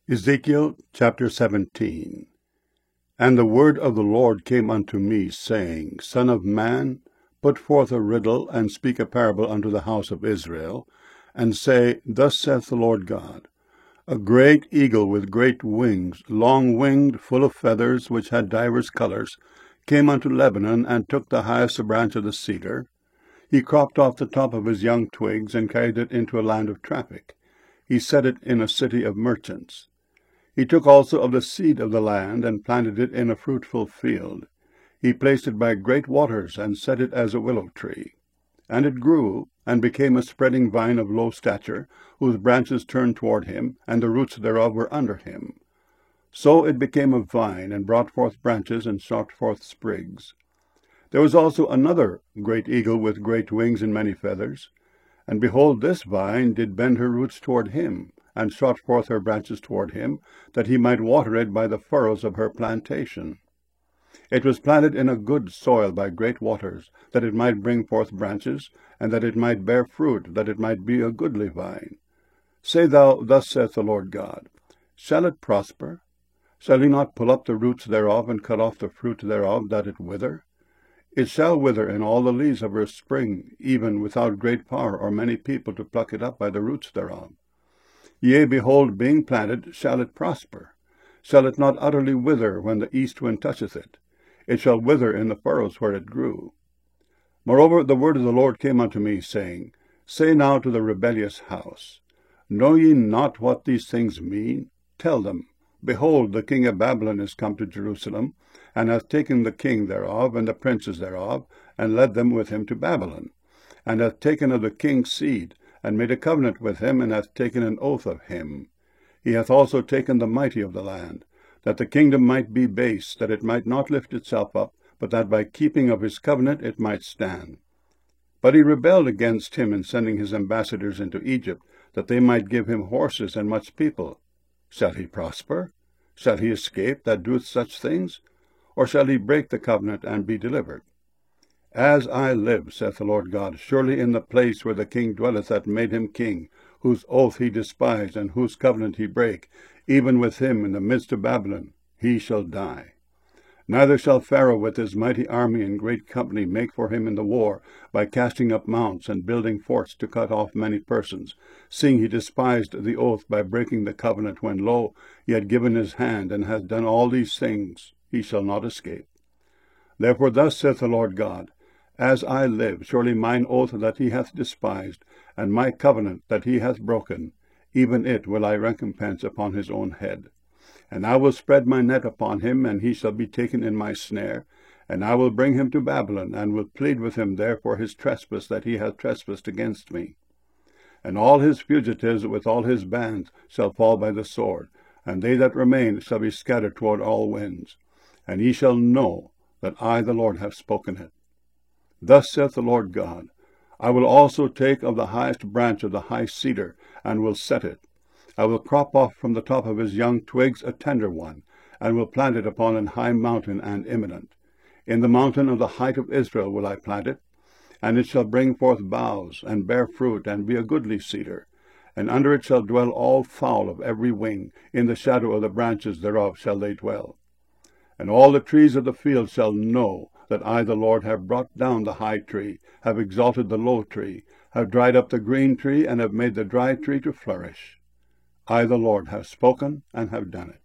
Ezekiel chapter 17. And the word of the Lord came unto me, saying, Son of man, put forth a riddle, and speak a parable unto the house of Israel, and say, Thus saith the Lord God, A great eagle with great wings, long-winged, full of feathers, which had divers colours, came unto Lebanon, and took the highest branch of the cedar. He cropped off the top of his young twigs, and carried it into a land of traffic. He set it in a city of merchants. He took also of the seed of the land, and planted it in a fruitful field. He placed it by great waters, and set it as a willow tree. And it grew, and became a spreading vine of low stature, whose branches turned toward him, and the roots thereof were under him. So it became a vine, and brought forth branches, and shot forth sprigs. There was also another great eagle with great wings and many feathers. And behold, this vine did bend her roots toward him, and shot forth her branches toward him, that he might water it by the furrows of her plantation. It was planted in a good soil by great waters, that it might bring forth branches, and that it might bear fruit, that it might be a goodly vine. Say thou, Thus saith the Lord God, Shall it prosper? Shall he not pull up the roots thereof, and cut off the fruit thereof, that it wither? It shall wither in all the leaves of her spring, even without great power or many people to pluck it up by the roots thereof. Yea, behold, being planted, shall it prosper? Shall it not utterly wither when the east wind toucheth it? It shall wither in the furrows where it grew. Moreover, the word of the Lord came unto me, saying, Say now to the rebellious house, Know ye not what these things mean? Tell them, Behold, the king of Babylon is come to Jerusalem, and hath taken the king thereof, and the princes thereof, and led them with him to Babylon, and hath taken of the king's seed, and made a covenant with him, and hath taken an oath of him. He hath also taken the mighty of the land, that the kingdom might be base, that it might not lift itself up, but that by keeping of his covenant it might stand. But he rebelled against him in sending his ambassadors into Egypt, that they might give him horses and much people. Shall he prosper? Shall he escape that doeth such things? Or shall he break the covenant and be delivered? As I live, saith the Lord God, surely in the place where the king dwelleth that made him king, whose oath he despised, and whose covenant he brake, even with him in the midst of Babylon, he shall die. Neither shall Pharaoh with his mighty army and great company make for him in the war, by casting up mounts and building forts to cut off many persons, seeing he despised the oath by breaking the covenant, when, lo, he had given his hand, and hath done all these things, he shall not escape. Therefore thus saith the Lord God, As I live, surely mine oath that he hath despised, and my covenant that he hath broken, even it will I recompense upon his own head. And I will spread my net upon him, and he shall be taken in my snare, and I will bring him to Babylon, and will plead with him there for his trespass that he hath trespassed against me. And all his fugitives with all his bands shall fall by the sword, and they that remain shall be scattered toward all winds. And ye shall know that I the Lord have spoken it. Thus saith the Lord God, I will also take of the highest branch of the high cedar, and will set it. I will crop off from the top of his young twigs a tender one, and will plant it upon an high mountain and eminent. In the mountain of the height of Israel will I plant it, and it shall bring forth boughs, and bear fruit, and be a goodly cedar. And under it shall dwell all fowl of every wing, in the shadow of the branches thereof shall they dwell. And all the trees of the field shall know that I the Lord have brought down the high tree, have exalted the low tree, have dried up the green tree, and have made the dry tree to flourish. I the Lord have spoken and have done it.